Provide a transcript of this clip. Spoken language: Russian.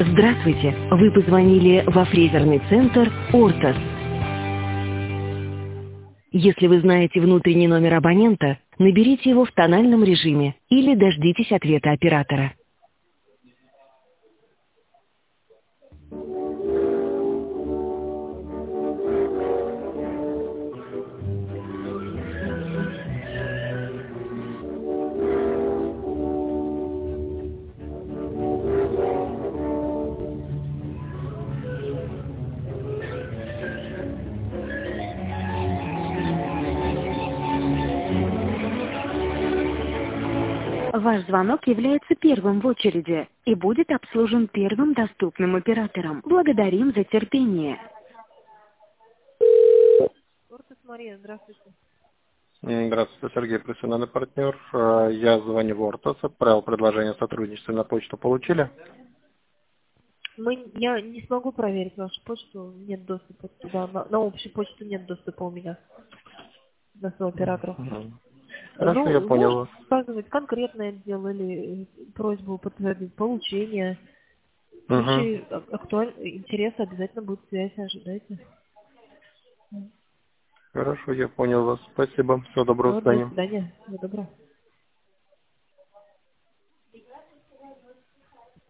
Здравствуйте! Вы позвонили во фрезерный центр «Ортос». Если вы знаете внутренний номер абонента, наберите его в тональном режиме или дождитесь ответа оператора. Ваш звонок является первым в очереди и будет обслужен первым доступным оператором. Благодарим за терпение. Ортос Мария, здравствуйте. Здравствуйте, Сергей, профессиональный партнер. Я звоню в Ортос, отправил предложение о сотрудничестве на почту. Получили? Я не смогу проверить вашу почту, нет доступа туда, на общую почту нет доступа у меня, на свой оператор. Хорошо, я понял вас. Указывать конкретное дело или просьбу подтвердить получение. В Угу. случае интереса обязательно будет связь, ожидайте. Хорошо, я понял вас. Спасибо. Всего доброго, До до свидания. свидания. Всего доброго.